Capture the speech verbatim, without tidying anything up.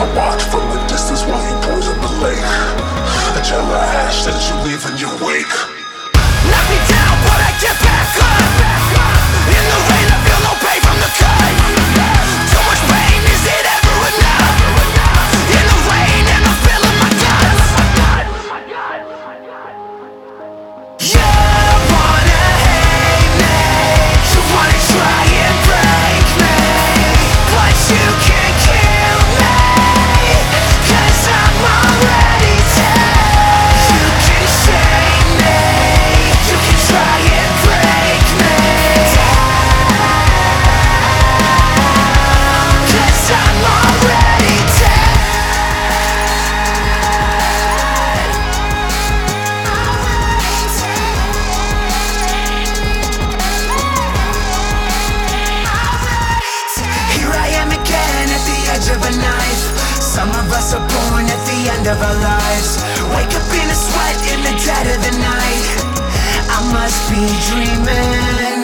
I watch from a distance while you poison the lake. A gel of ash that you leave in your wake. Knock me down, but I get back up. In the rain, I feel no pain from the cut. Too much pain, is it ever enough? In the rain, and I'm feeling my guts. You wanna hate me, you wanna try and break me, but you can't kill me, 'cause I'm already dead. You can shame me, you can try and break me, 'cause I'm already dead. Here I am again at the edge of a knife. Some of us are born at the end of our lives. Wake up in a sweat in the dead of the night. I must be dreaming.